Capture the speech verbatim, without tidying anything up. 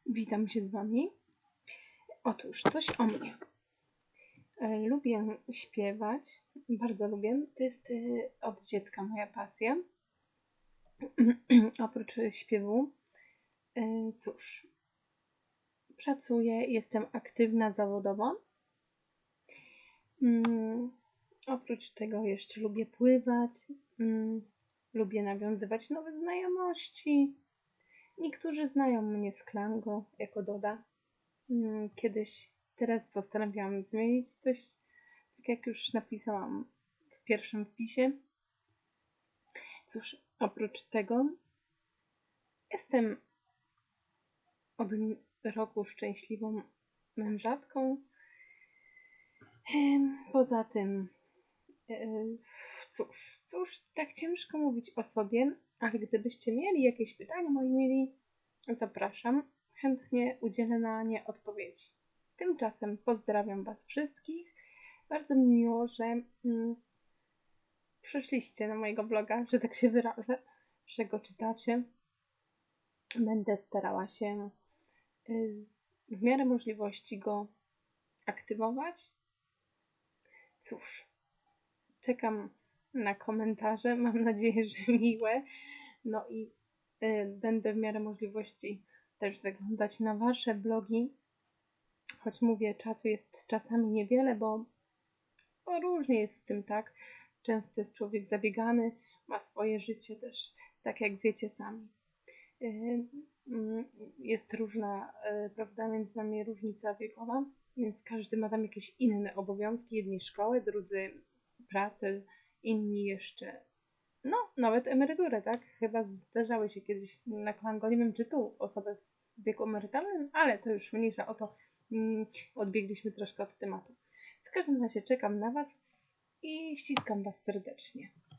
Witam się z Wami. Otóż coś o mnie. Lubię śpiewać, bardzo lubię. To jest od dziecka moja pasja. Oprócz śpiewu, cóż, pracuję, jestem aktywna zawodowo. Oprócz tego jeszcze lubię pływać, lubię nawiązywać nowe znajomości. Niektórzy znają mnie z Klango jako Doda. Kiedyś, teraz postanowiłam zmienić coś, tak jak już napisałam w pierwszym wpisie. Cóż, oprócz tego jestem od roku szczęśliwą mężatką. Poza tym, cóż, cóż, tak ciężko mówić o sobie, ale gdybyście mieli jakieś pytania, moi mili, zapraszam. Chętnie udzielę na nie odpowiedzi. Tymczasem pozdrawiam Was wszystkich. Bardzo mi miło, że mm, przyszliście na mojego bloga, że tak się wyrażę, że go czytacie. Będę starała się y, w miarę możliwości go aktywować. Cóż, czekam na komentarze. Mam nadzieję, że miłe. No i y, będę w miarę możliwości też zaglądać na Wasze blogi. Choć mówię, czasu jest czasami niewiele, bo, bo różnie jest z tym, tak? Często jest człowiek zabiegany, ma swoje życie też, tak jak wiecie sami. Jest różna, prawda, między nami różnica wiekowa, więc każdy ma tam jakieś inne obowiązki. Jedni szkołę, drudzy pracę, inni jeszcze, no, nawet emeryturę, tak? Chyba zdarzały się kiedyś na Klango, nie wiem, czy tu osoby w wieku emerytalnym, ale to już mniejsza o to. Odbiegliśmy troszkę od tematu. W każdym razie czekam na Was i ściskam Was serdecznie.